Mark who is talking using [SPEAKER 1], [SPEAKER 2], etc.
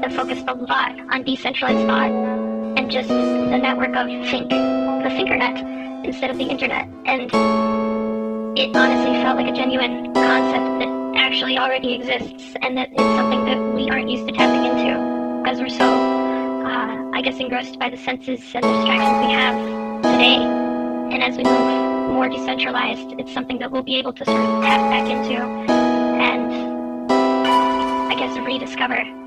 [SPEAKER 1] that focused a lot on decentralized thought and just the network of think, the Thinkernet, instead of the internet. And it honestly felt like a genuine concept that actually already exists, and that it's something that we aren't used to tapping into because we're so, I guess, engrossed by the senses and the distractions we have today. And as we move more decentralized, it's something that we'll be able to sort of tap back into and, I guess, rediscover.